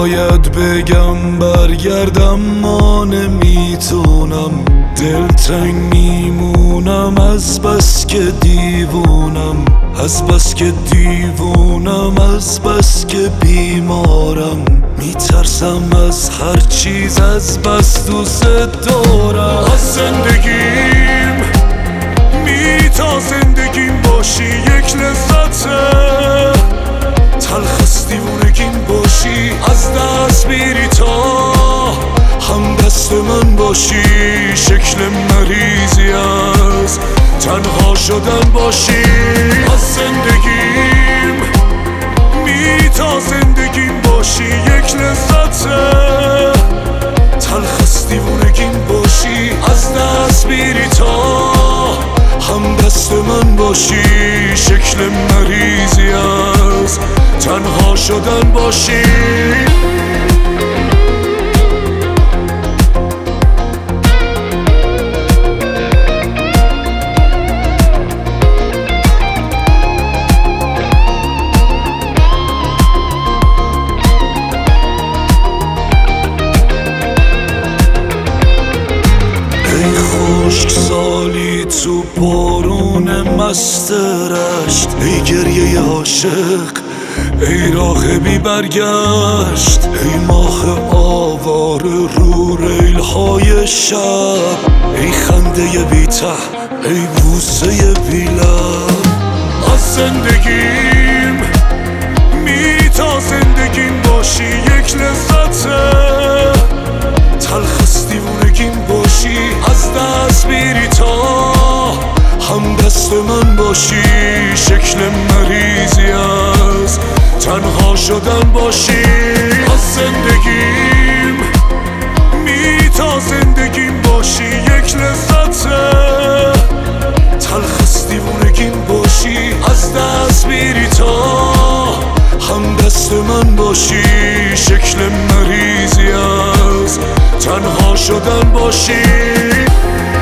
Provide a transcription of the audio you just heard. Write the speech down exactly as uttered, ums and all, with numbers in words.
باید بگم برگردم ما نمیتونم، دلتنگ میمونم از بس که دیوونم، از بس که دیوونم، از بس که بیمارم، میترسم از هر چیز، از بس دوست دارم. از زندگیم می تا زندگیم باشی یک لذته، تلخ دیوونگیم باشی، از دست بیری تا هم دست من باشی، شکل مریضی از تنها شدن باشی. از زندگیم می تا زندگیم باشی یک لذته، تلخ دیوونگیم باشی، از دست بیری تا هم دست من باشی، شکل مریضی از تنها شدن باشی. خشک سالی تو بارون مست رشت، ای گریه عاشق، ای راه بی برگشت، ای ماه آواره رو ریل های شب، ای خنده بی ته، ای بوسه بی لب. از زندگیم می تا زندگیم باشی یک لذته، تلخ دیوونگیم باشی، از دست بیری تا هم دست من باشی، شکل مریضی از تنها شدن باشی. از زندگیم می تا زندگیم باشی یک لذته، تلخ دیوونگیم باشی، از دست بیری تا هم دست من باشی، شکل مریضی از تنها شدن باشی.